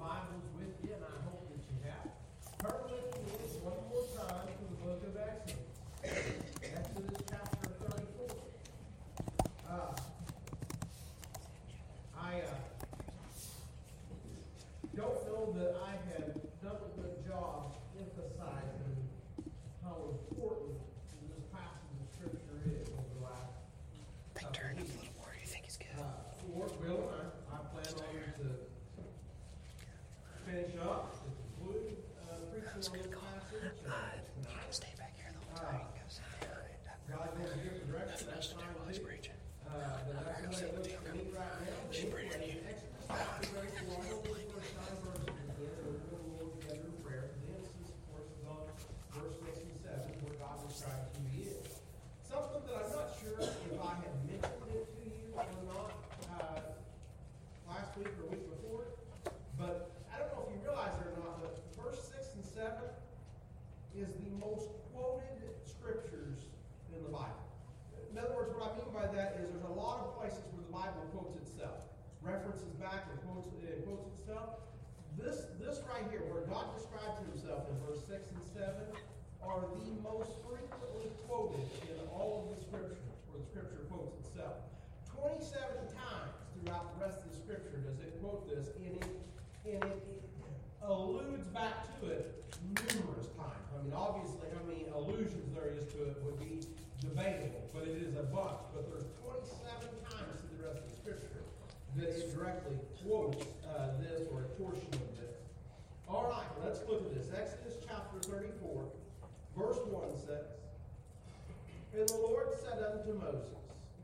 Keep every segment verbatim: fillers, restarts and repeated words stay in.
Bibles with you, and I hope that you have. Turn with me one more time to the book of Exodus. Exodus chapter thirty-four. Uh, I uh, don't know that I have done a good job emphasizing how important this passage of Scripture is over the last Big turn up a little more. You think he's good? Uh, Lord will, I, I plan on to finish up, to conclude uh, preaching on this passage. Uh, you can stay back here the whole time. You can go sit behind. God goes a different direction. Nothing else That's to do fine while he's too. preaching. Uh, but that's the way it looks to me right now. She's bringing you. Exodus chapter thirty-four, I'm going to read verse nine verses again, and we're going to go together in prayer. The emphasis, of course, is on verse six and seven, where God describes who He is. Something that I'm not sure if I had mentioned it to you or not uh, last week or week before, but I don't know if you realize it or not, but verse six and seven is the most quoted scriptures in the Bible. In other words, what I mean by that is there's a lot of places where the Bible quotes itself, references back and quotes, uh, quotes itself. This, this right here, where God describes himself in verse six and seven, are the most frequently quoted in all of the scriptures, where the scripture quotes itself. twenty-seven times throughout the rest of the scripture does it quote this, and it, and it, it alludes back to it numerous times. I mean, obviously, how many allusions there is to it would be debatable, but it is a bunch. But there's twenty-seven times through the rest of the scripture that it directly quotes uh, this or a portion of this. All right, let's look at this. Exodus chapter thirty-four, verse one says, "And the Lord said unto Moses,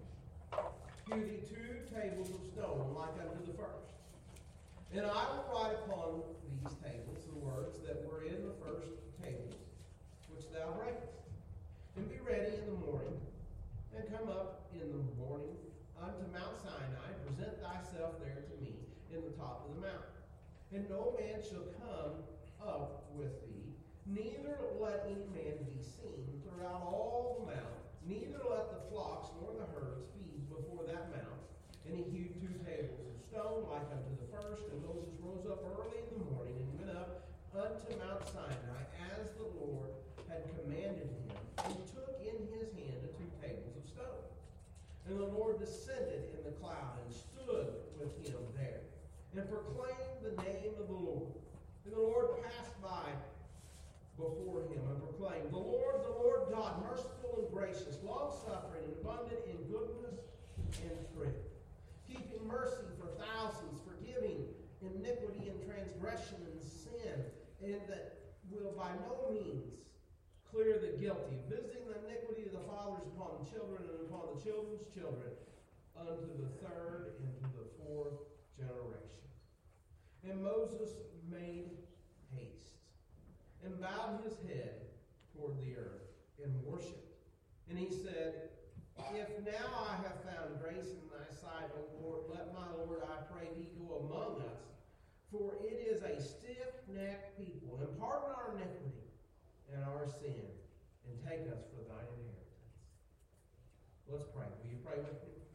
Hew thee two tables of stone like unto the first. And I will write upon these tables the words that were in the first tables, which thou breakest. And be ready in the morning, and come up in the morning unto Mount Sinai, present thyself there to me in the top of the mountain. And no man shall come up with thee, neither let any man be seen throughout all the mount, neither let the flocks nor the herds feed before that mount. And he hewed two tables of stone like unto the first, and Moses rose up early in the morning and went up unto Mount Sinai, as the Lord had commanded him, and took in his hand the two tables of stone. And the Lord descended in the cloud and stood with him there, and proclaimed the name of the Lord. And the Lord passed by before him and proclaimed, The Lord, the Lord God, merciful and gracious, long-suffering and abundant in goodness and truth, keeping mercy for thousands, forgiving iniquity and transgression and sin, and that will by no means clear the guilty, visiting the iniquity of the fathers upon the children and upon the children's children, unto the third and to the fourth generation. And Moses made haste, and bowed his head toward the earth, and worshipped. And he said, If now I have found grace in thy sight, O Lord, let my Lord, I pray thee, go among us, for it is a stiff-necked people, and pardon our iniquity and our sin, and take us for thine inheritance. Let's pray. Will you pray with me?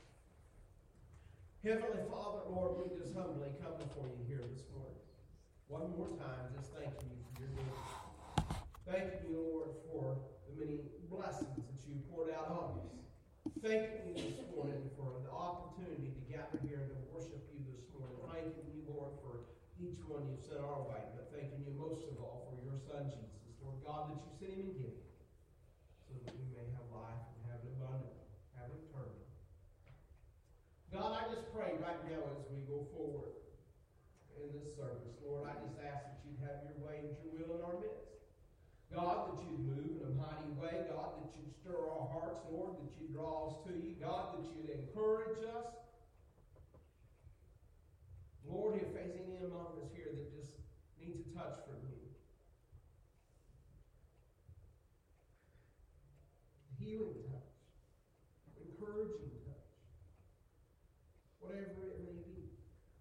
Heavenly Father, Lord, we just humbly come before you here this morning. One more time, just thanking you for your goodness. Thanking you, Lord, for the many blessings that you poured out on us. Thanking you this morning for the opportunity to gather here and to worship you this morning. Thanking you, Lord, for each one you've sent our way, but thanking you most of all for your Son, Jesus. Lord God, that you sent him and give him, so that we may have life and have it abundantly, have it eternally. God, I just pray right now as we go forward in this service, Lord, I just ask that you'd have your way and your will in our midst. God, that you'd move in a mighty way. God, that you'd stir our hearts, Lord, that you'd draw us to you. God, that you'd encourage us. Lord, if there's any among us here that just needs a touch from you, healing touch, encouraging touch, whatever it may be.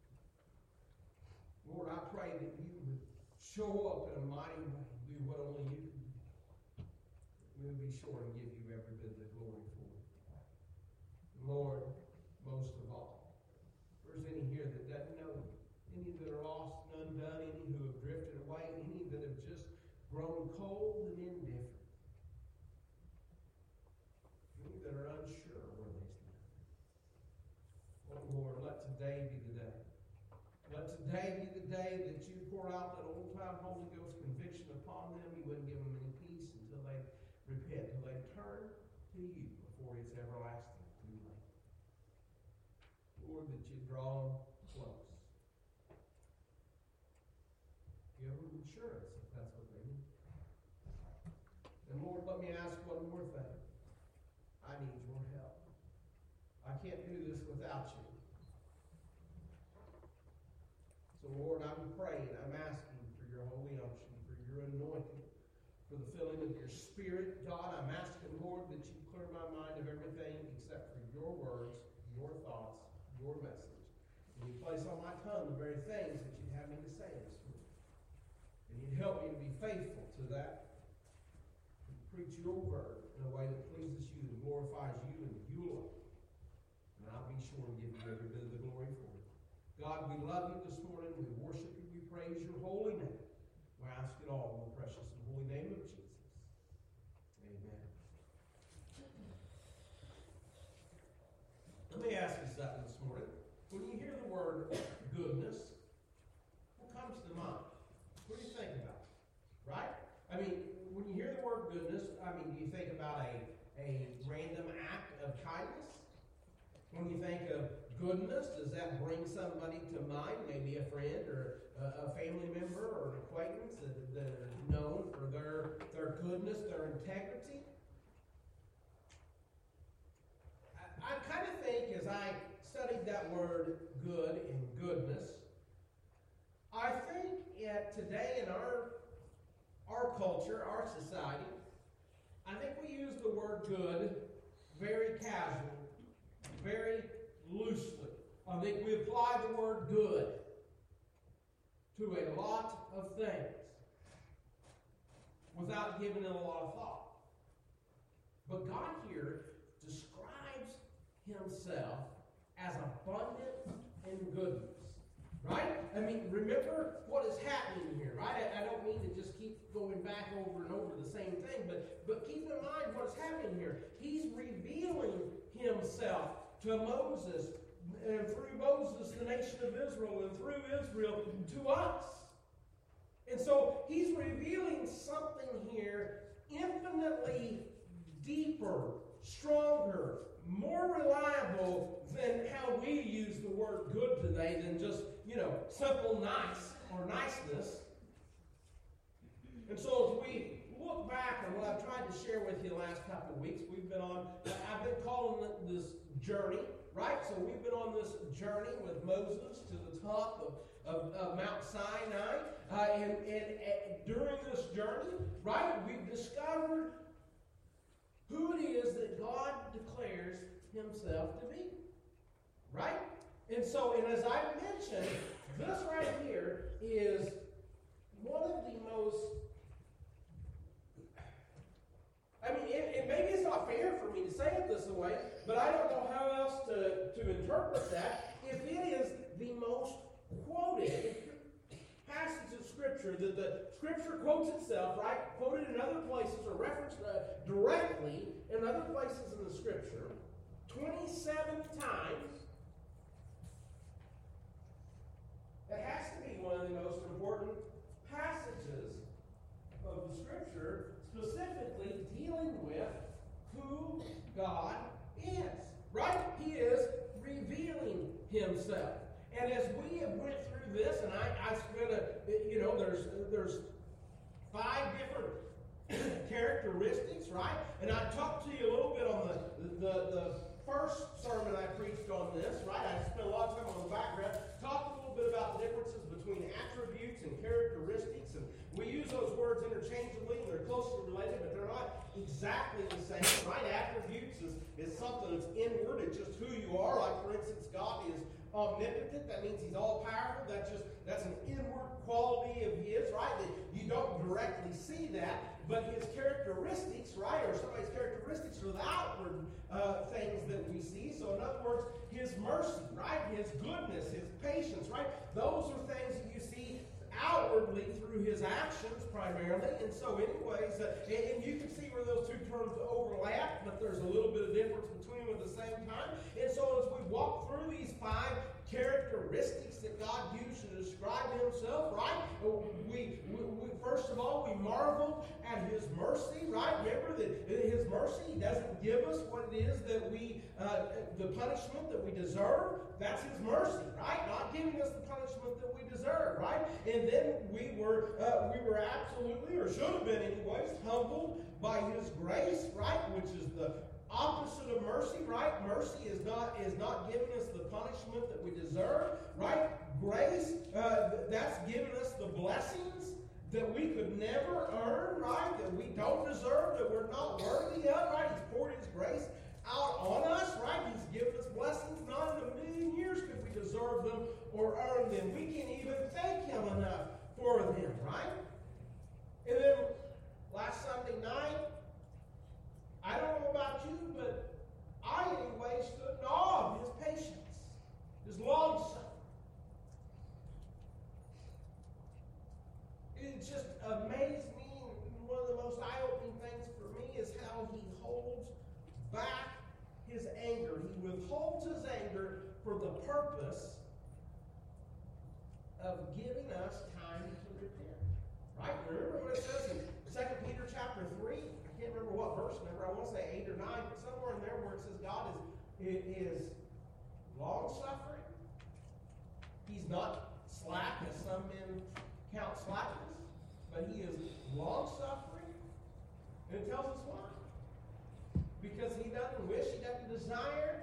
Lord, I pray that you would show up in a mighty way and do what only you can do. We'll be sure and give you every bit of the glory for it. Lord, most of all, if there's any here that doesn't know you, any that are lost and undone, today be the day. Let today be the day that you pour out that old-time Holy Ghost conviction upon them. You wouldn't give them any peace until they repent, until they turn to you before it's everlasting too late. Lord, that you draw them close. Give them insurance if that's what they need. And Lord, let me ask one more thing. I need your help. I can't do this without you. So Lord, I'm praying, I'm asking for your holy unction, for your anointing, for the filling of your Spirit. God, I'm asking, Lord, that you clear my mind of everything except for your words, your thoughts, your message. And you place on my tongue the very things that you'd have me to say this morning. And you'd help me to be faithful to that. And preach your word in a way that pleases you and glorifies you and you alone. And I'll be sure to give you every bit of the glory for it. God, we love you this morning. We worship you. We praise your holy name. We ask it all in the precious and holy name of Jesus. Amen. Let me ask you something this morning. When you hear the word goodness, what comes to mind? What do you think about? Right? I mean, when you hear the word goodness, I mean, do you think about a, a random act of kindness? When you think of goodness, does that bring somebody to mind? Maybe a friend or a, a family member or an acquaintance that, that are known for their, their goodness, their integrity? I, I kind of think as I studied that word good and goodness, I think yet today in our, our culture, our society, I think we use the word good very casually, very loosely. I think we apply the word good to a lot of things without giving it a lot of thought. But God here describes himself as abundant in goodness. Right? I mean, remember what is happening here, right? I, I don't mean to just keep going back over and over the same thing, but, but keep in mind what's happening here. He's revealing himself to Moses, and through Moses, the nation of Israel, and through Israel, to us. And so he's revealing something here infinitely deeper, stronger, more reliable than how we use the word good today than just, you know, simple nice or niceness. And so as we look back on what I've tried to share with you the last couple of weeks, we've been on, I've been calling it this journey, right? So we've been on this journey with Moses to the top of, of, of Mount Sinai. Uh, and, and, and during this journey, right, we've discovered who it is that God declares himself to be. Right? And so, and as I mentioned, this right here is one of the most, I mean, it, it, maybe it's not fair for me to say it this way, but I don't know how else to, to interpret that. If it is the most quoted passage of Scripture, that the Scripture quotes itself, right? Quoted in other places or referenced uh, directly in other places in the Scripture, twenty-seven times. It has to be one of the most important passages of the Scripture, specifically dealing with who God is. Right? He is revealing himself. And as we have went through this, and I, I spent a, you know, there's there's five different characteristics, right? And I talked to you a little bit on the, the, the first sermon I preached on this, right? I spent a lot of time on the background, talked a little bit about the differences between attributes and characteristics, and we use those words interchangeably, and they're closely related, but they're not exactly the same, right? Attributes is, is something that's inward, it's just who you are. Like, for instance, God is omnipotent. That means he's all-powerful. That's just, that's an inward quality of his, right? That you don't directly see that, but his characteristics, right, or somebody's characteristics are the outward uh, things that we see. So in other words, his mercy, right, his goodness, his patience, right, those are things that you see outwardly through his actions primarily. And so anyways, uh, and, and you can see where those two terms overlap, but there's a little bit of difference between them at the same time. And so as we walk through these five characteristics that God used to describe himself, right? We, we, we first of all, we marvel at his mercy, right? Remember that his mercy, he doesn't give us what it is that we, uh, the punishment that we deserve. That's his mercy, right? Not giving us the punishment that we deserve, right? And then we were, uh, we were absolutely, or should have been anyways, humbled by his grace, right? Which is the opposite of mercy, right? Mercy is not is not giving us the punishment that we deserve, right? Grace, uh, that's giving us the blessings that we could never earn, right? That we don't deserve, that we're not worthy of, right? He's poured his grace out on us, right? He's given us blessings. Not in a million years could we deserve them or earn them. We can't even thank him enough for them, right? And then last Sunday night, I don't know about you, but I anyway stood in awe of his patience, his long suffering. It just amazed me, and one of the most eye-opening things for me is how he holds back his anger. He withholds his anger for the purpose of giving us time to repent. Right? Remember what it says in Second Peter chapter three? I can't remember what verse number. I want to say eight or nine, but somewhere in there where it says God is, is long-suffering. He's not slack, as some men count slackness, but he is long-suffering. And it tells us why. Because he doesn't wish, he doesn't desire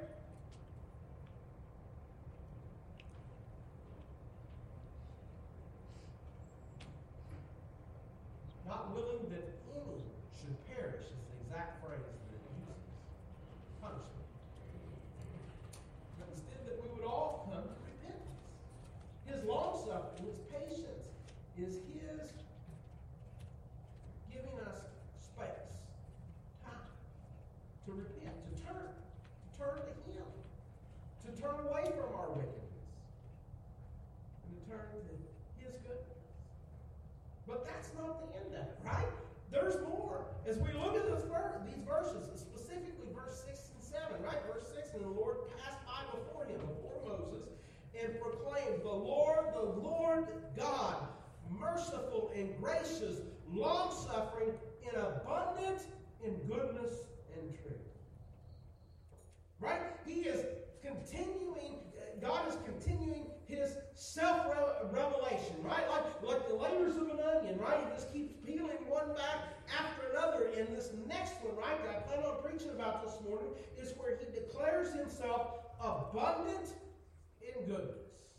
not willing that any should perish is the exact phrase that it uses. Punishment. But instead that we would all come to repentance. His long-suffering, his patience, is his giving us space, time, to repent, to turn, to turn to him, to turn away from our wickedness, and to turn to his goodness. But that's not the end of it, right? There's more. As we look at this ver- these verses, specifically verse six and seven, right? Verse six, and the Lord passed by before him, before Moses, and proclaimed, the Lord, the Lord God, merciful and gracious, long-suffering, and abundant in goodness and truth. Right? He is continuing, God is continuing his self-revelation, right? Like, like the layers of an onion, right? He just keeps peeling one back after another. And this next one, right, that I plan on preaching about this morning, is where he declares himself abundant in goodness.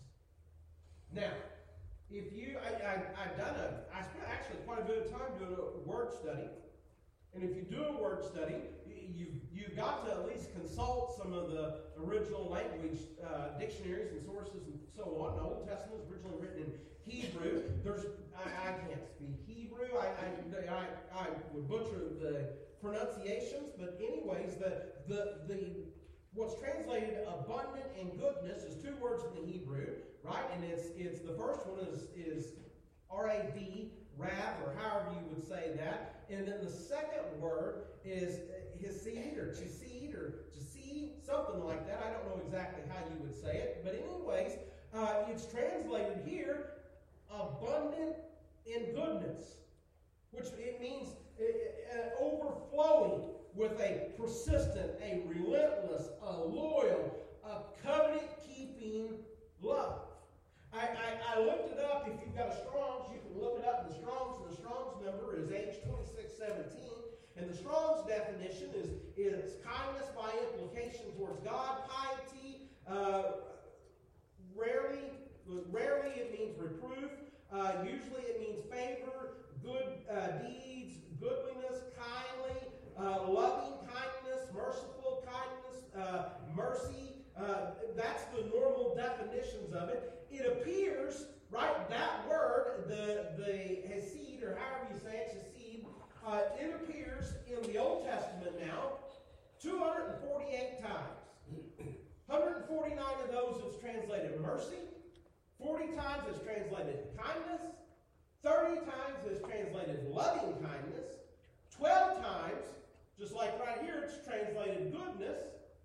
Now, if you, I, I, I've done a, I spent actually quite a bit of time doing a word study. And if you do a word study, you've, you've got to at least consult some of the original language uh, dictionaries and sources and so on. The Old Testament is originally written in Hebrew. There's, I, I can't speak Hebrew. I, I, I, I would butcher the pronunciations, but anyways, the, the, the, what's translated abundant and goodness is two words in the Hebrew, right? And it's, it's the first one is, is R A V, Rav, or however you would say that. And then the second word is Hesed, or Chesed, or Chesed, something like that. I don't know exactly how you would say it. But anyways, uh, it's translated here, abundant in goodness, which it means uh, overflowing with a persistent, a relentless, a loyal, a covenant-keeping love. I, I, I looked it up. If you've got a Strong's, you can look it up in the Strong's, and the Strong's number is H twenty-six seventeen. And the Strong's definition is, is kindness by implication towards God, piety, uh, rarely, rarely it means reproof, uh, usually it means favor, good uh, deeds, goodliness, kindly, uh, loving kindness, merciful kindness, uh, mercy. Uh, that's the normal definitions of it. It appears, right, that word, the, the Hesed, or however you say it, Hesed, uh, it appears in the Old Testament now two hundred forty-eight times. one hundred forty-nine of those it's translated mercy, forty times it's translated kindness, thirty times it's translated loving kindness, twelve times, just like right here, it's translated goodness,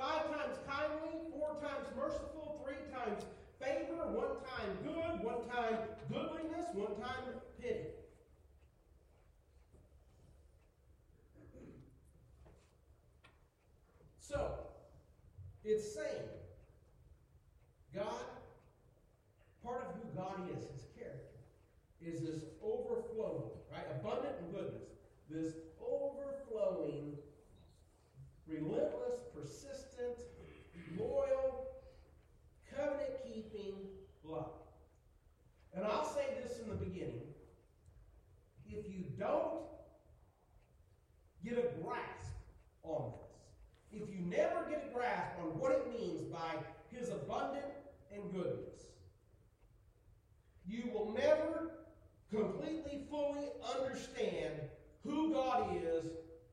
five times kindly, four times merciful, three times favor, one time good, one time goodliness, one time pity. So, it's saying God, part of who God is, his character, is this overflowing, right? Abundant in goodness. This overflowing, relentless, persistent, loyal, covenant-keeping love. And I'll say this in the beginning. If you don't get a grasp on this, if you never get a grasp on what it means by his abundant and goodness, you will never completely, fully understand who God is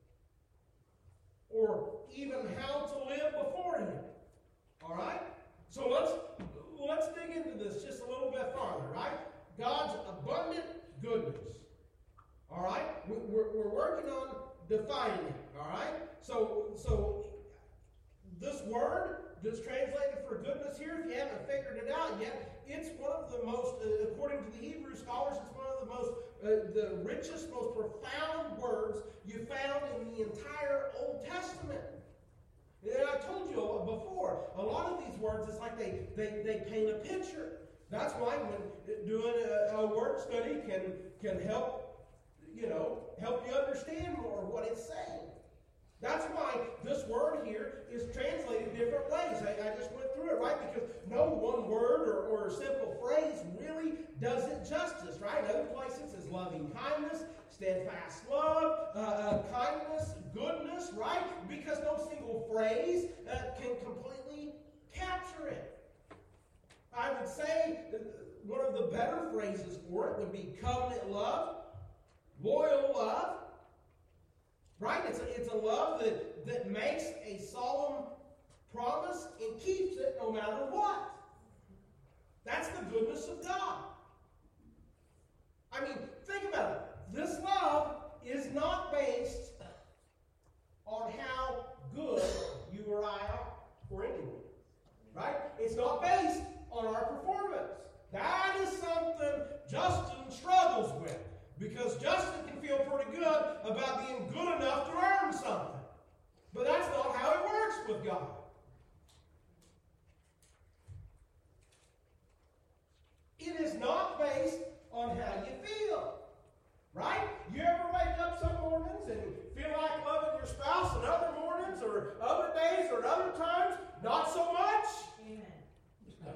or even how to live before him. All right? So let's let's dig into this just a little bit farther, right? God's abundant goodness. All right? We're, we're working on defining it. All right? So, so this word that's translated for goodness here, if you haven't figured it out yet, it's one of the most, uh, according to the Hebrew scholars, it's one of the most, uh, the richest, most profound words you found in the entire Old Testament. And I told you before, a lot of these words, it's like they, they, they paint a picture. That's why when doing a, a word study can, can help, you know, help you understand more what it's saying. That's why this word here is translated different ways. I, I just went through it, right? Because no one word or, or a simple phrase really does it justice, right? Other places is loving kindness, steadfast love, uh, uh, kindness, goodness, right? Because no single phrase uh, can completely capture it. I would say one of the better phrases for it would be covenant love, loyal love, right? It's a, it's a love that, that makes a solemn promise and keeps it no matter what. That's the goodness of God. I mean, think about it. This love is not based on how good you or I are for anyone, right? It's not based on our performance. That is something Justin struggles with, because Justin can feel pretty good about being good enough to earn something. But that's not how it works with God. It is not based on how you feel. Right? You ever wake up some mornings and feel like loving your spouse, and other mornings or other days or other times, not so much? Amen.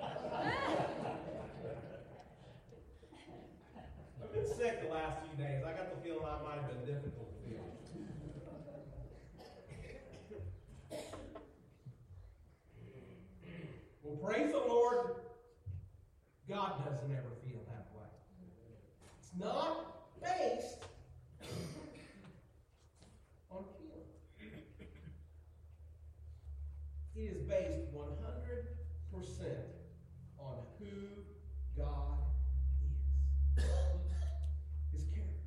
I've been sick the last few days. I got the feeling I might have been difficult to feel. Well, praise the Lord. God doesn't ever feel that way. It's not based on feeling. It is based one hundred percent on who God is. His character.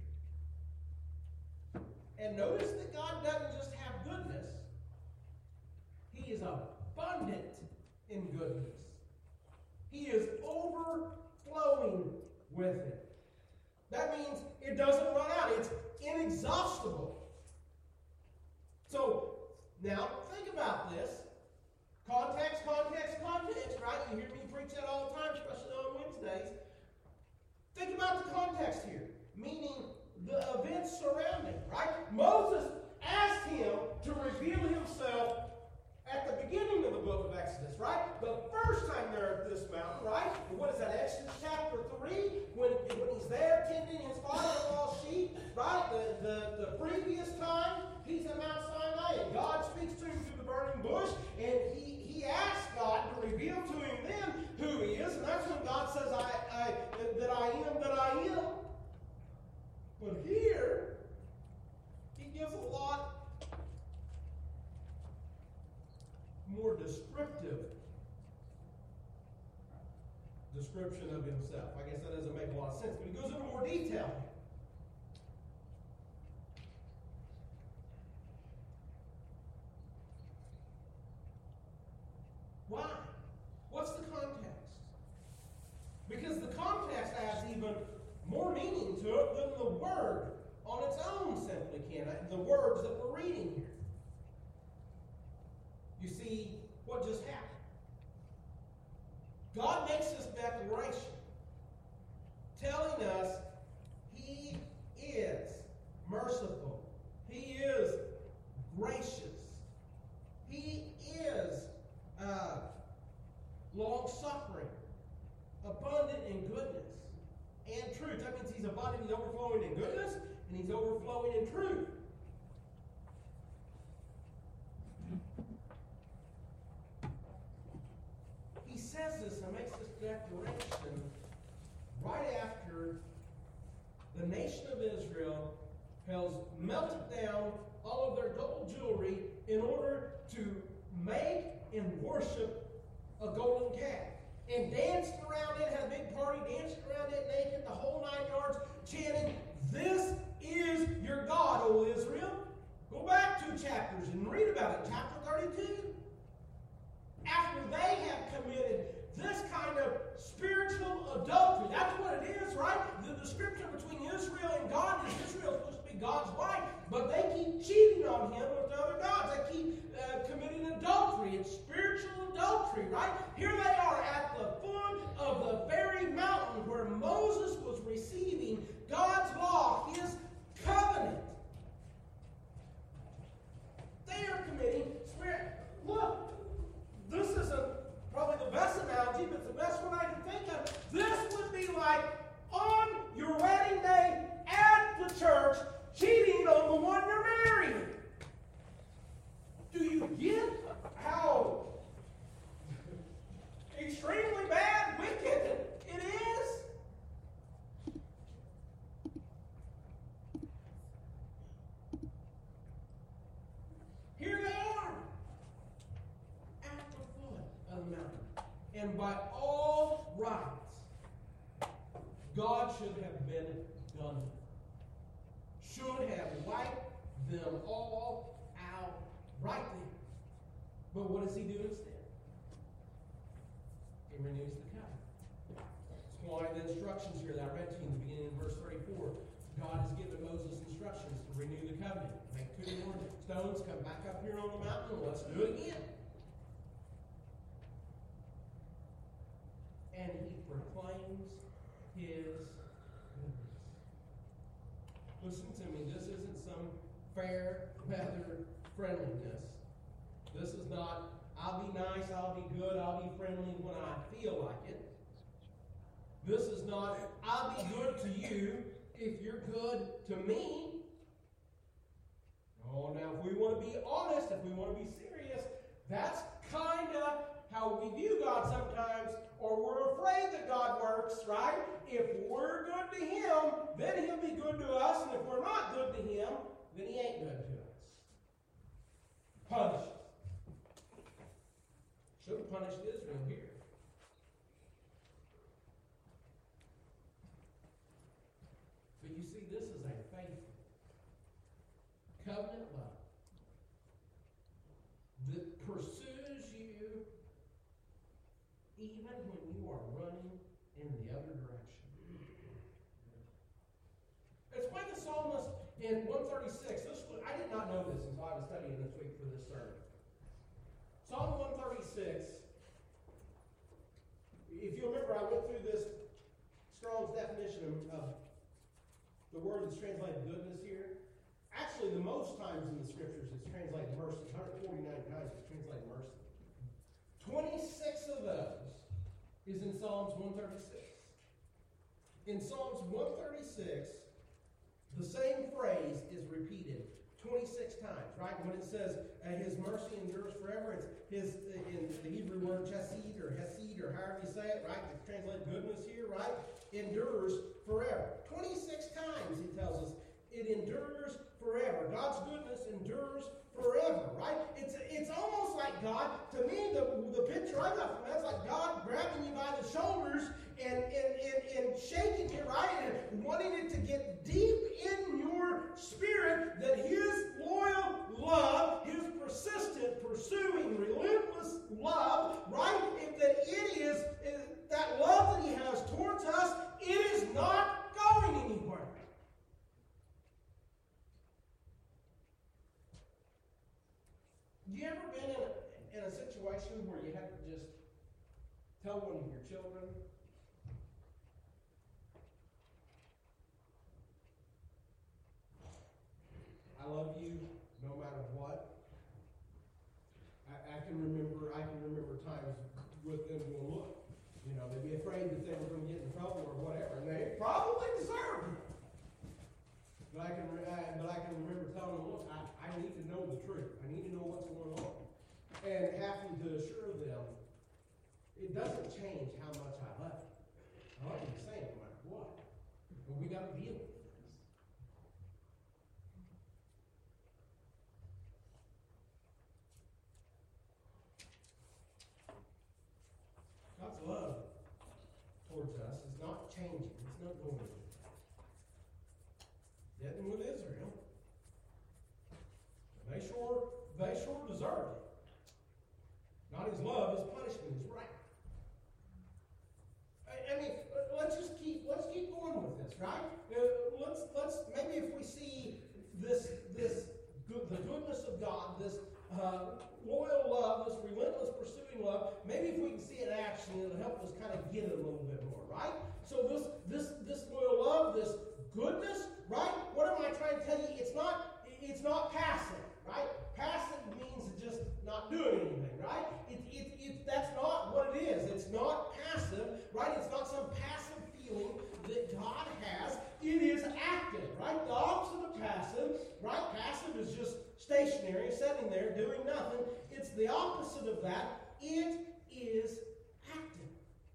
And notice that God doesn't just have goodness. He is abundant in goodness. He is overflowing with it. That means it doesn't run out. It's inexhaustible. So, now, think about this. Context, context, context, right? You hear me preach that all the time, especially on Wednesdays. Think about the context here, meaning the events surrounding, right? Moses asked him to reveal himself at the beginning of the book of Exodus, right? The first time they're at this mountain, right? What is that, Exodus chapter three? When, when he's there tending his father-in-law's sheep, right? The, the, the previous time, he's at Mount Sinai, and God speaks to him through the burning bush, and he, he asks God to reveal to him then who he is, and that's when God says, I, I, that I am that I am. But here, he gives a lot more descriptive description of himself. I guess that doesn't make a lot of sense, but he goes into more detail. more meaning to it than the word on its own simply can. The words that we're reading here. You see what just happened. God makes this declaration telling us He is merciful. He is gracious. He is uh, long-suffering, abundant in goodness and truth. That means He's abundant, He's overflowing in goodness, and He's overflowing in truth. He says this and makes this declaration right after the nation of Israel has melted down all of their gold jewelry in order to make and worship a golden calf. And danced around it, had a big party, danced around it naked, the whole nine yards, chanting, "This is your God, O Israel." Go back two chapters and read about it. Chapter thirty-two. After they have committed this kind of spiritual adultery, that's what it is, right? The description between Israel and God is Israel is supposed to be God's wife, but they keep cheating on Him with other gods. They keep uh, committing adultery. It's spiritual adultery, right? Here they are at the foot of the very mountain where Moses was receiving God's law, His covenant. They are committing spirit. Look, this isn't probably the best analogy, but it's the best one I can think of. This would be like on your wedding day at the church, cheating on the one you're marrying. Do you get how extremely bad, wicked it is? Here they are at the foot of the mountain. And by all rights, God should have been done. Should have wiped them all out right there. But what does He do instead? He renews the covenant. That's why the instructions here that I read to you in the beginning of verse thirty-four, God has given Moses instructions to renew the covenant. Make two more stones, come back up here on the mountain, and let's do it again. And He proclaims His goodness. Listen to me, this isn't some fair weather friendliness. This is not, I'll be nice, I'll be good, I'll be friendly when I feel like it. This is not, I'll be good to you if you're good to me. Oh, now if we want to be honest, if we want to be serious, that's kind of how we view God sometimes, or we're afraid that God works, right? If we're good to Him, then He'll be good to us, and if we're not good to Him, then He ain't good to us. Punish us. Should have punished Israel here. But you see, this is a faithful covenant love that pursues you even when you are running in the other direction. It's why the psalmist in one thirty-six, this was, I did not know this until I was studying this week for this sermon. Psalm one thirty-six, if you remember, I went through this Strong's definition of, of the word that's translated goodness here. Actually, the most times in the scriptures it's translated mercy. one hundred forty-nine times it's translated mercy. twenty-six of those is in Psalms one thirty-six. In Psalms one thirty-six, the same phrase is repeated twenty-six times, right? When it says uh, His mercy endures forever, it's His, in the Hebrew word chesed or hesed or however you say it, right? It's translated goodness here, right? Endures forever. twenty-six times He tells us it endures forever. God's goodness endures forever, right? It's it's almost like God, to me, the, the picture I got from that's like God grabbing you by the shoulders and, and, and, and shaking you, right? And wanting it to get deep in your spirit that His loyal love, His persistent, pursuing, relentless love, right? If that it is, is that love that He has towards us, it is not going Tell one of your children, I love you no matter what. I, I can remember I can remember times with them going, look, you know, they'd be afraid that they were going to get in trouble or whatever, and they probably deserved it. But I can I, but I can remember telling them, look, I, I need to know the truth. I need to know what's going on. And having to assure them, it doesn't change how much I love you. I love you the same no matter what. But we got to deal with this. God's love towards us is not changing. It's not going anywhere. Didn't with Israel. They sure, they sure deserved it. Not his love, his punishment, his wrath. I, I mean, let's just keep let's keep going with this, right? Uh, let's let's maybe if we see this this good, the goodness of God, this uh, loyal love, this relentless pursuing love, maybe if we can see it in action, it'll help us kind of get it a little bit more, right? So this this this loyal love, this goodness, right? What am I trying to tell you? It's not it's not passive, right? Passive means just not doing anything, right? It, it, it, that's not what it is. It's not passive, right? It's not some passive feeling that God has. It is active, right? The opposite of passive, right? Passive is just stationary, sitting there, doing nothing. It's the opposite of that. It is active.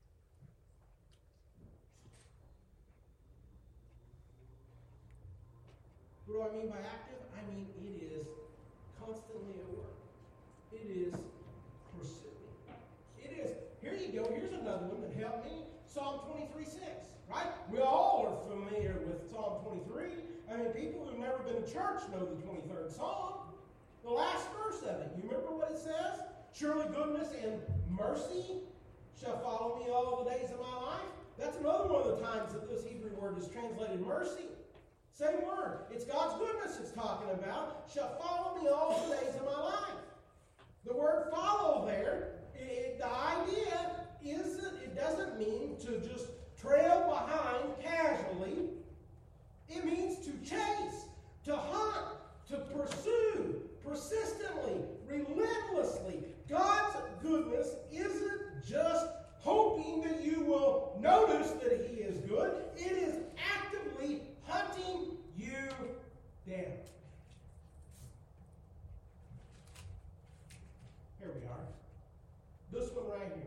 What do I mean by active? I mean it is constantly at work. It is pursuing. It is, here you go, here's another one that helped me. Psalm twenty-three six, right? We all are familiar with Psalm twenty-three. I mean, people who've never been to church know the twenty-third Psalm. The last verse of it, you remember what it says? Surely goodness and mercy shall follow me all the days of my life. That's another one of the times that this Hebrew word is translated mercy. Same word. It's God's goodness it's talking about. Shall follow me all the days of my life. The word follow there, it, the idea isn't, it doesn't mean to just trail behind casually. It means to chase, to hunt, to pursue, persistently, relentlessly. God's goodness isn't just hoping that you will notice that He is good. It is actively hunting you down. Here we are. This one right here.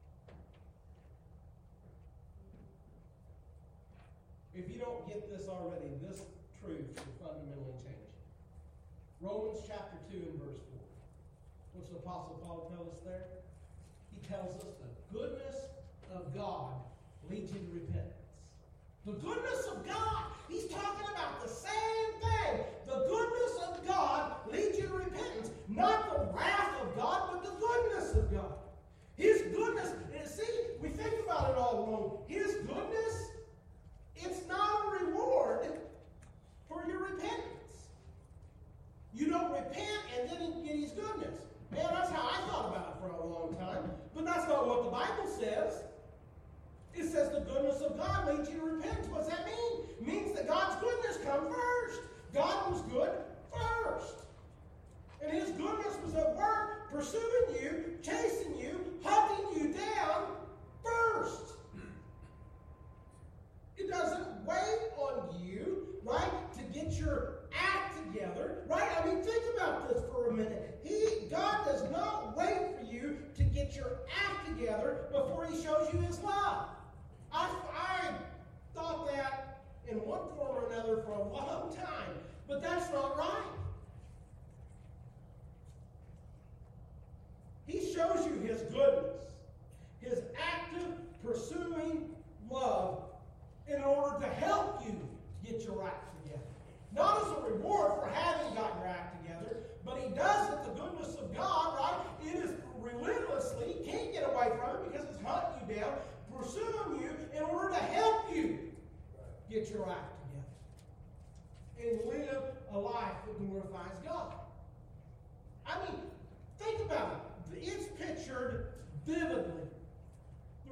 If you don't get this already, this truth will fundamentally change you. Romans chapter two and verse four. What's the Apostle Paul tell us there? He tells us the goodness of God leads you to repentance. The goodness of God. He's talking about the same thing. The goodness of God leads you to repentance. Not the wrath of God, but the goodness of God. His goodness. And see, we think about it all along. His goodness, it's not a reward for your repentance. You don't repent and then get His goodness. Man, that's how I thought about it for a long time. But that's not what the Bible says. It says the goodness of God leads you to repentance. What does that mean? It means that God's goodness comes first. God was good first. And His goodness was at work, pursuing you, chasing you, hunting you down first. It doesn't wait on you, right, to get your act together, right? I mean, think about this for a minute. He, God does not wait for you to get your act together before He shows you His love. I, I thought that in one form or another for a long time, but that's not right. He shows you His goodness, His active, pursuing love in order to help you get your act together. Not as a reward for having gotten your act together, but He does it, the goodness of God, right? It is relentlessly, you can't get away from it because it's hunting you down, pursuing you in order to help you get your act together and live a life that glorifies God. I mean, think about it. It's pictured vividly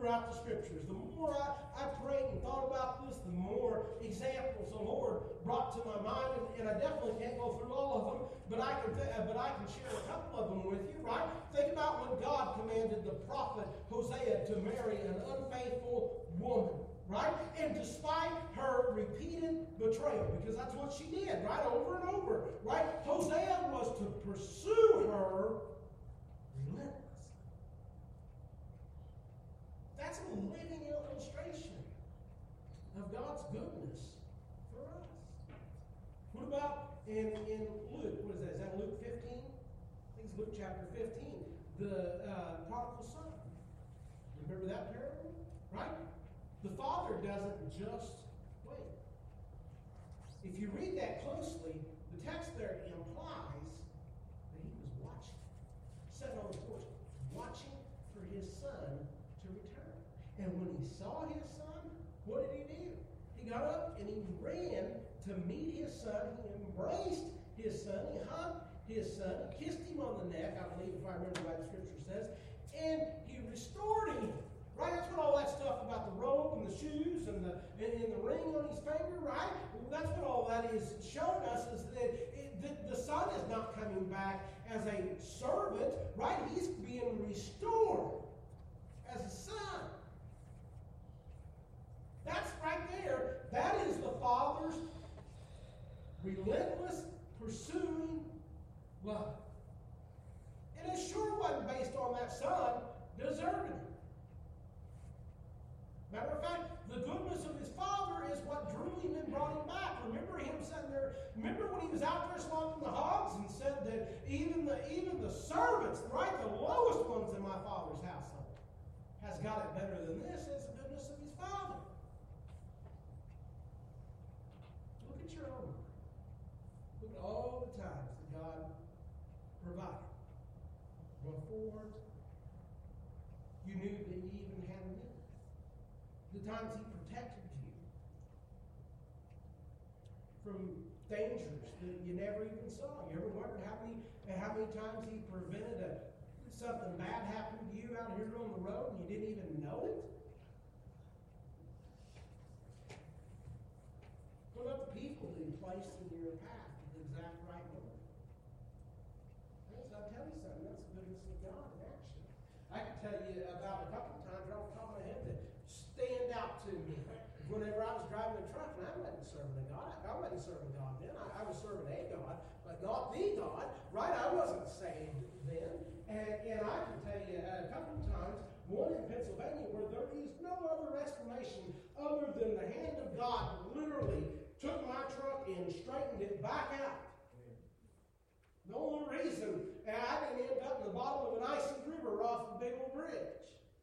examples the Lord brought to my mind, and, and I definitely can't go through all of them, but I can th- but I can share a couple of them with you, right? Think about when God commanded the prophet Hosea to marry an unfaithful woman, right? And despite her repeated betrayal, because that's what she did, right? Over and over, right? Hosea was to pursue her relentlessly. That's a living illustration of God's goodness for us. What about in, in Luke? What is that? Is that Luke fifteen? I think it's Luke chapter fifteen. The uh, prodigal son. Remember that parable? Right? The father doesn't just wait. If you read that closely, the text there implies that he was watching. Sitting on the porch, watching for his son to return. And when he saw his son, what did he do? He got up and he ran to meet his son. He embraced his son. He hugged his son. He kissed him on the neck, I believe, if I remember what the scripture says. And he restored him. Right? That's what all that stuff about the robe and the shoes and the and, and the ring on his finger, right? Well, that's what all that is showing us, is that it, the, the son is not coming back as a servant, right? He's being restored as a son. That's right there. That is the Father's relentless pursuing love. And it sure wasn't based on that son deserving it. Matter of fact, the goodness of his father is what drew him and brought him back. Remember him sitting there, remember when he was out there slaughtering the hogs and said that even the even the servants, right, the lowest ones in my father's household, has got it better than this. It's the goodness of his father. Look at your own life. Look at all the times that God provided before you knew that you even had a need. The times he protected you from dangers that you never even saw. You ever wondered how many how many times he prevented a, something bad happening to you out here on the road and you didn't even know it? What about the people that he placed in your path at the exact right moment? I'll tell you something. That's the goodness of God in action. I can tell you about a couple of times off the top of my head that stand out to me. Whenever I was driving the truck, and I wasn't serving a God. I wasn't serving God then. I, I was serving a God, but not the God, right? I wasn't saved then. And, and I can tell you a couple of times, one in Pennsylvania, where there is no other explanation other than the hand of God literally took my truck and straightened it back out. The only reason, and I didn't end up in the bottom of an icy river off the big old bridge.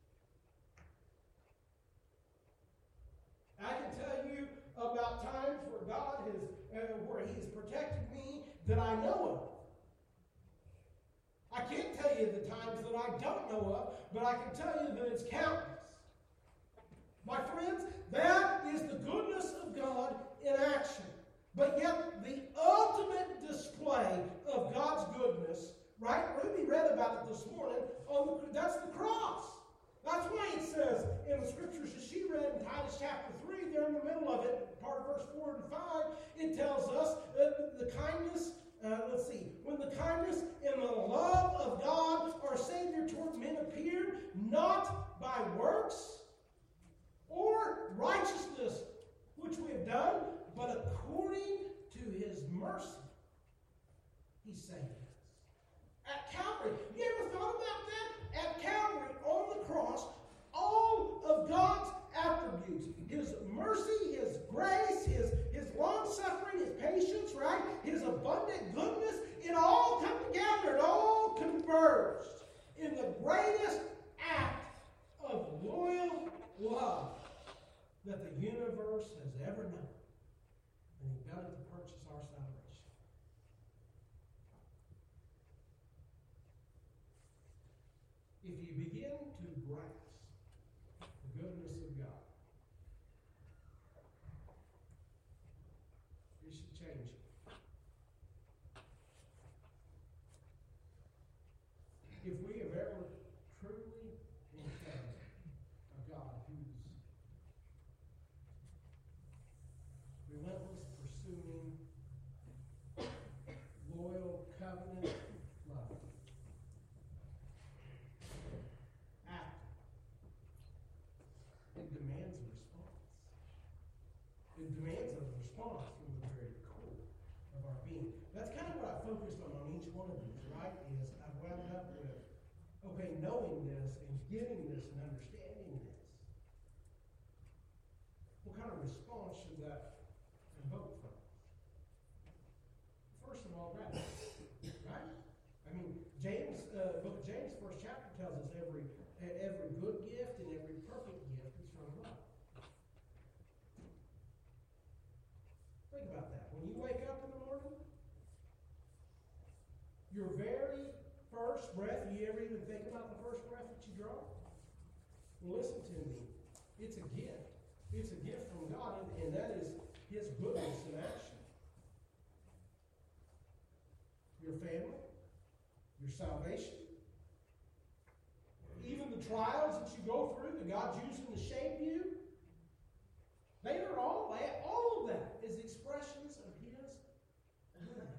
I can tell you about times where God has, uh, where He has protected me that I know of. I can't tell you the times that I don't know of, but I can tell you that it's countless. My friends, that is the goodness of God in action. But yet, the ultimate display of God's goodness, right? Ruby read about it this morning. On the, that's the cross. That's why it says in the scriptures that she read in Titus chapter three, there in the middle of it, part of verse four and five, it tells us that the kindness, uh, let's see, when the kindness and the love of God, our Savior, toward men appeared, not by works or righteousness, which we have done, but according to His mercy, He saved us. At Calvary, you ever thought about that? At Calvary, on the cross, all of God's attributes, His mercy, His grace, His, his long-suffering, His patience, right? His abundant goodness, it all come together, it all converged in the greatest act of loyal love that the universe has ever known. And He done it to purchase our salvation. If you begin to grasp the goodness of God, it should change you. If we have ever truly encountered a God who's response from the very core of our being. That's kind of what I focused on on each one of these, right? Is I've wound up with, okay, knowing this and getting this and understanding this. What kind of response should that invoke from us? First of all, gratitude, right? I mean, James, uh, book of James, first chapter tells us every every good gift and every perfect gift is from God. Think about that. When you wake up in the morning, your very first breath, you ever even think about the first breath that you draw? Well, listen to me. It's a gift. It's a gift from God, and, and that is His goodness in action. Your family, your salvation, even the trials that you go through that God's using to shape you, they are all that, all of that is expressions of His goodness.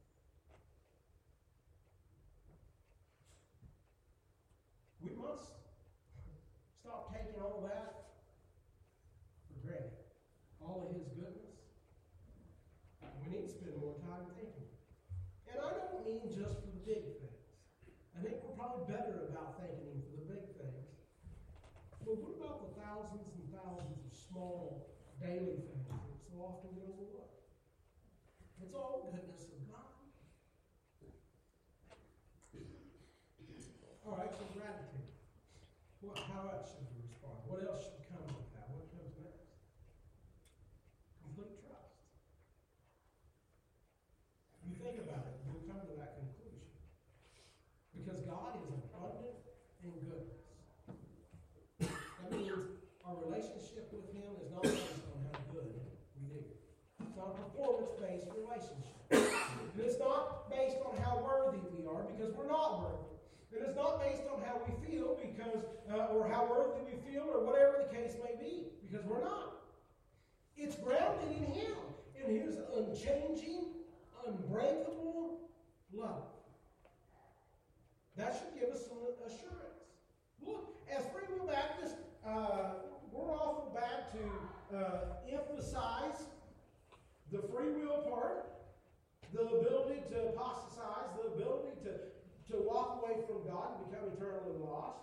We must stop taking all that for granted. All of His goodness. We need to spend more time thinking. And I don't mean just for the big things. I think we're probably better about thanking Him for the big things. But what about the thousands and thousands of small daily things that so often get overlooked? It's all goodness of God. All right, so gratitude. Well, how else should we respond? What else should come with that? What comes next? Complete trust. You think about it, you'll come to that conclusion. Because God is abundant in goodness. That means our relationship with Him is not based on how good we do. It's not a performance-based relationship. And it's not based on how worthy we are, because we're not worthy. And it's not based on how we feel, because, uh, or how worthy we feel, or whatever the case may be, because we're not. It's grounded in Him, in His unchanging, unbreakable love. That should give us some assurance. Look, as Free Will Baptists, uh, we're awful bad to uh, emphasize the free will part, the ability to apostatize, the ability to, to walk away from God and become eternally lost.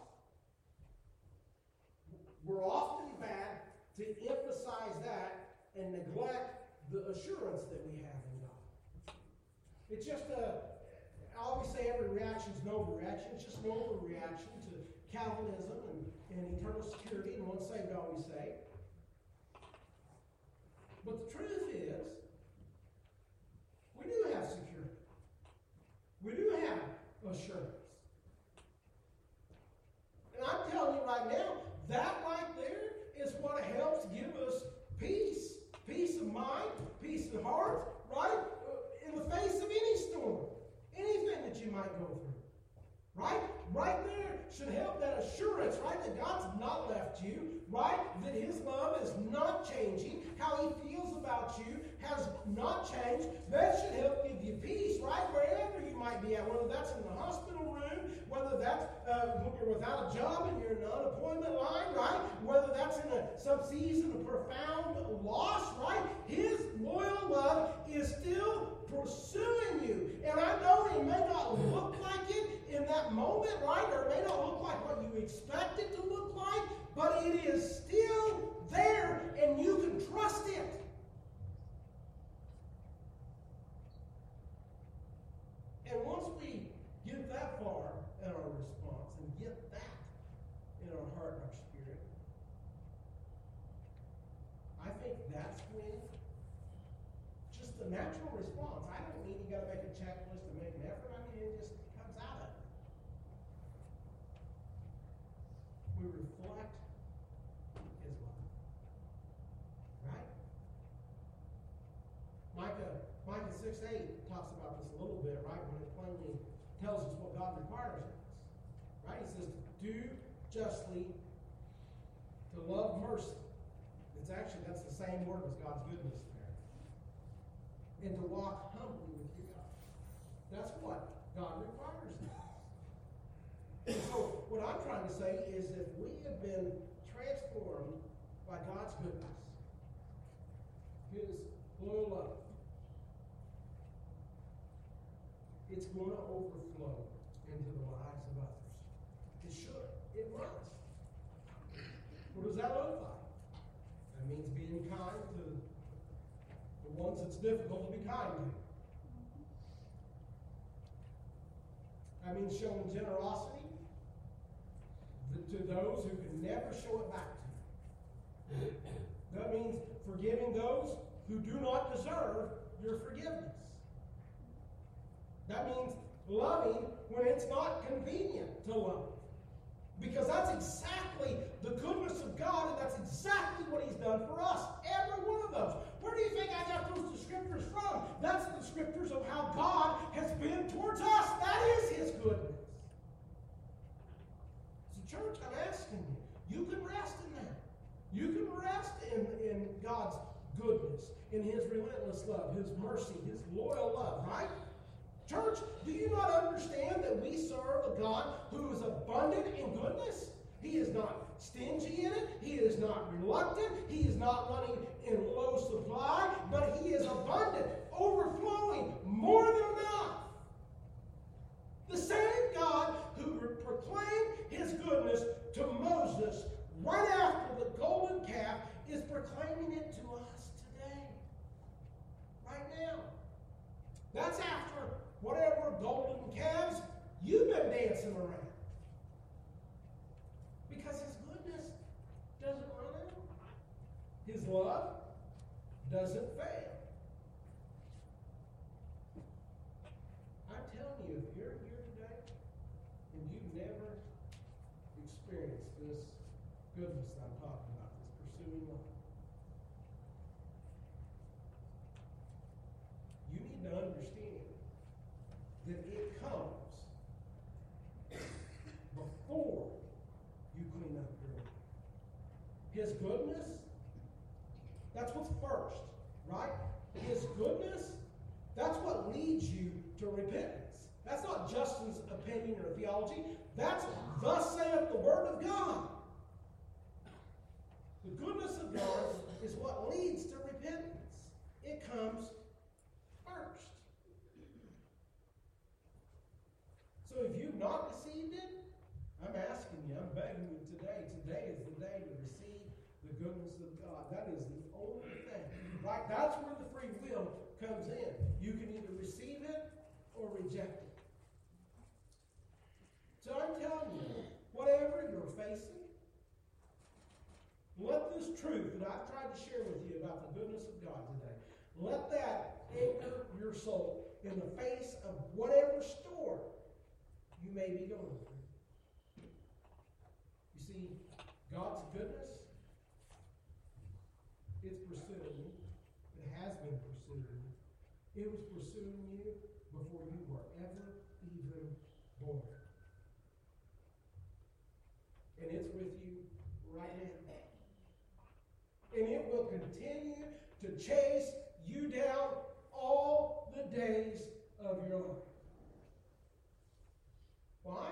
We're often bad to emphasize that and neglect the assurance that we have in God. It's just a, I always say every reaction is an overreaction. It's just an overreaction to Calvinism and, and eternal security and once saved, always saved. But the truth is, we do have security. We do have assurance. And I'm telling you right now, that right there is what helps give us peace. Peace of mind, peace of heart, right? In the face of any storm, anything that you might go through. Right? Right there should help that assurance, right? That God's not left you, right? That His love is not changing. How He feels about you has not changed. That should help give you peace, right? Wherever you might be at, whether that's in the hospital room, whether that's uh, when you're without a job and you're in an unemployment line, right? Whether that's in a, some season of profound loss, right? His loyal love is still pursuing you. And I know it may not look like it in that moment, right? Or it may not look like what you expect it to look like, but it is still there and you can trust it. And once we get that far in our response and get that in our heart and our spirit, I think that's when just the natural response. I don't mean you got to make a checklist and make an effort. I mean, it just comes out of it. We reflect His love. Right? Micah, Micah six eight talks about this a little bit, right? When it plainly tells us what God requires of us. Right? He says, do justly, to love mercy. It's actually, that's the same word as God's goodness there. And to walk humbly with your God. That's what God requires of us. And so, what I'm trying to say is if we have been transformed by God's goodness, His loyal love, it's going to overflow into the lives of others. It should. It must. What does that look like? That means being kind to the ones it's difficult to be kind to. That means showing generosity to those who can never show it back to you. That means forgiving those who do not deserve your forgiveness. That means loving when it's not convenient to love. Because that's exactly the goodness of God, and that's exactly what He's done for us. Every one of those. Where do you think I got those descriptors from? That's the descriptors of how God has been towards us. That is His goodness. So church, I'm asking you, you can rest in that. You can rest in, in God's goodness, in His relentless love, His mercy, His loyal love, right? Church, do you not understand that we serve a God who is abundant in goodness? He is not stingy in it. He is not reluctant. He is not running in low supply, but He is abundant, overflowing, more than enough. The same God who proclaimed His goodness to Moses right after the golden calf is proclaiming it to us today. Right now. That's after whatever golden calves you've been dancing around. Because His goodness doesn't run out. His love doesn't fail. I'm telling you, if you're here today and you've never experienced this goodness that I'm talking about, this pursuing love, you need to understand that it comes before you clean up your life. His goodness, that's what's first, right? His goodness, that's what leads you to repentance. That's not Justin's opinion or theology. That's thus saith the Word of God. The goodness of God is what leads to repentance. It comes first. So if you've not received it, I'm asking you, I'm begging you today. Today is the day to receive the goodness of God. That is the only thing. Right? That's where the free will comes in. You can either receive it or reject it. So I'm telling you, whatever you're facing, let this truth that I've tried to share with you about the goodness of God today, let that anchor your soul in the face of whatever storm you may be going through. You see, God's goodness, it's pursuing you. It has been pursuing you. It was pursuing you before you were ever even born. And it's with you right now. And it will continue to chase you down all the days of your life. Why?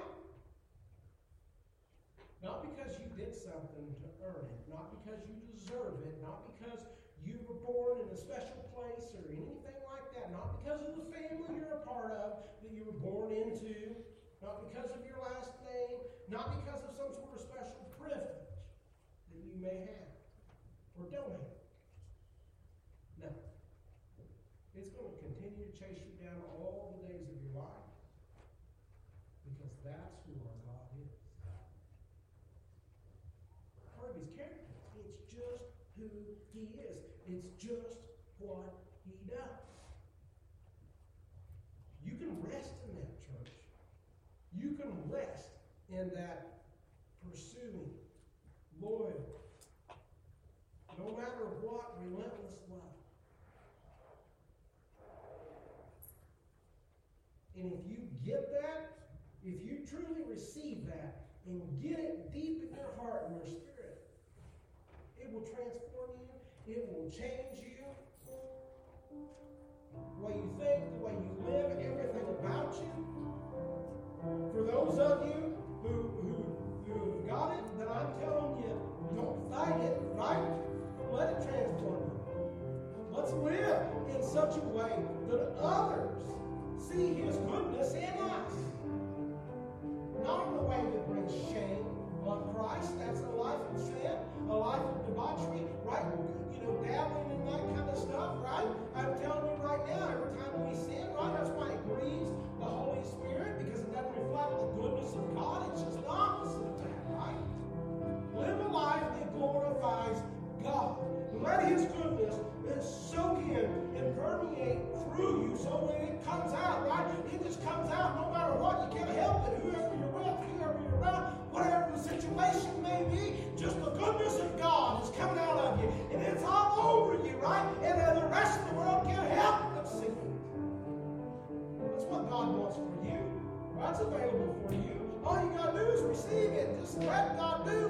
Not because you did something to earn it, not because you deserve it, not because you were born in a special place or anything like that, not because of the family you're a part of that you were born into, not because of your last name, not because of some sort of special privilege that you may have or don't have. No. It's going to continue to chase you down all the days of your life because that's who our God is. Part of His character. It's just who He is. It's just what He does. You can rest in that, church. You can rest in that pursuing, loyal, no matter what, relentless love. And if you get that, if you truly receive that and get it deep in your heart and your spirit, it will transform you. It will change you. The way you think, the way you live, everything about you. For those of you who, who, who have got it, then I'm telling you, don't fight it, right? Let it transform you. Let's live in such a way that others see His goodness in us. Not in a way that brings shame on Christ. That's a life of sin, a life of debauchery, right? You know, dabbling in that kind of stuff, right? I'm telling you right now, every time we sin, right, that's why it grieves the Holy Spirit, because it doesn't reflect the goodness of God. It's just the opposite of that, right? Live a life that glorifies God. Let His goodness soak in and permeate through you, so when it comes out, right, it just comes out no matter what. You can't help it. Whoever you're with, whoever you're around, whatever the situation may be, just the goodness of God is coming out of you. And it's all over you, right? And then the rest of the world can't help but see it. That's what God wants for you. That's available for you. All you got to do is receive it. Just let God do